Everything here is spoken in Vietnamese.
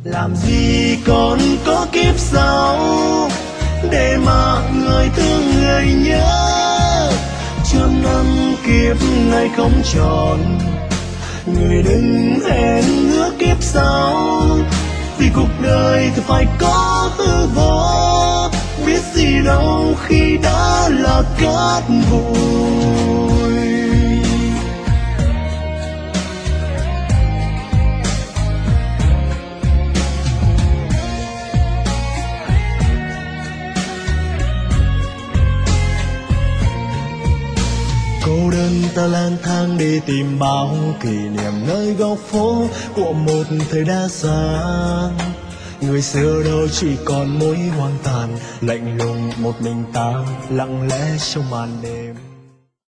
Làm gì còn có kiếp sau để mà người thương người nhớ. Trăm năm kiếp này không tròn, người đừng hẹn ước kiếp sau. Vì cuộc đời thì phải có hư vô, biết gì đâu khi đã là cát bụi. Cô đơn ta lang thang đi tìm bao kỷ niệm nơi góc phố của một thời đã xa. Người xưa đâu chỉ còn mối hoang tàn, lạnh lùng một mình ta lặng lẽ trong màn đêm.